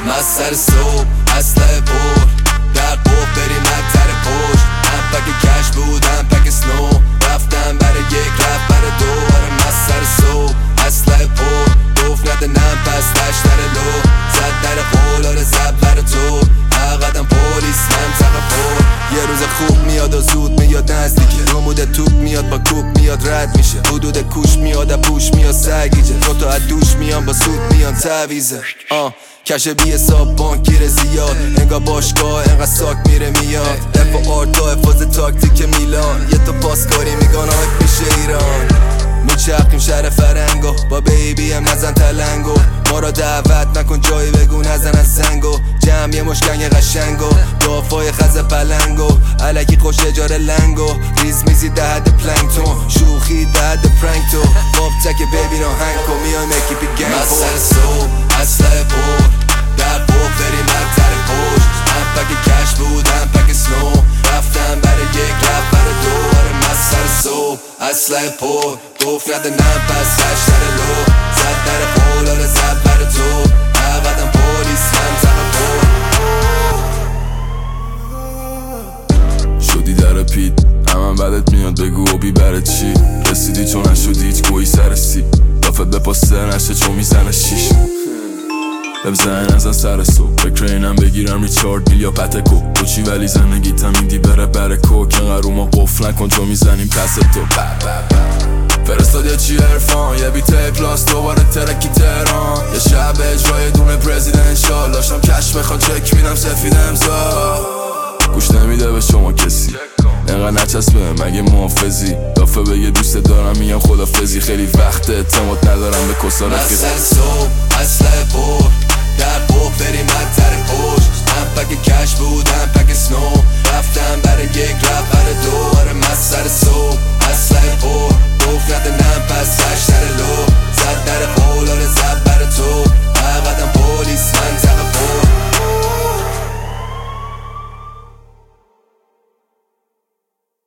من سر صبح اسلحه پر در قوق بریم مدتر پشت هم پک کش بود هم پک سنو رفتم برای یک رفت برای دو آره من سر صبح اسلحه پر گفت نده نم پس تشتر لو زد در قول آره زد برای تو قدم پولیس منطقه پر یه روز خوب میاد و زود میاد نزدیکه رمود توپ میاد با کوپ میاد رد میشه حدود کوش میاد پوش میاد سگیجه دوتا از دوش میان با سود میان تعویزه کش بی حساب بانک گیره زیاد انگا باشگاه انقدر ساک میره میاد دفع آرتا حفاظ تاکتیک میلان یه تو پاسکاری میگان آک میشه ایران میچرخیم شهر فرنگو با بیبی هم نزن تلنگو ما را دعوت نکن جایی بگو نزن از زنگو جمع یه مشکنگ قشنگو دافای خز پلنگو علکی خوش اجاره لنگو ریز میزی دهد پلنگتون شوخی دهد پرنگتو باب تک بیبی رو هنگ کن میای مکی پی گنگ من سر صبح اسلحه پر در قوق بریم مدتر پشت هم پک کش بود هم پک سنو رفتم برای یک رفت برای دو آره من سر صبح اسلحه پر گفت نده نم پس هشتر لو زد در قول آره زد برای تو قدم پولیس منطقه پر شدی در پیت همم بدت میاد بگو و بی برای چی رسیدی چون نشدی هیچ گویی سرسی دافت به پاسه نشه چون میزنه شیش بزن ازن سر صبح فکر اینم بگیرم ریچارد بیل یا پتکو کوچی ولی زندگیتم ایندی بره برکو که قروما قفل نکن چون میزنیم پس تو فرستاد یه چی عرفان یه بیت کلاس دوباره ترکی تهران یه شب اجرای دونه پرزیدنشال داشتم کش بخوان چک میدم سفید امضا گوش نمیده به شما کسی اینقدر نچسبه مگه محافظی دافه بگه دوست دارم میگم خدافزی خیلی وقت اعتماد ندارم به کسا رفیق من سر صبح اسلحه پر در قوق بریم مدتر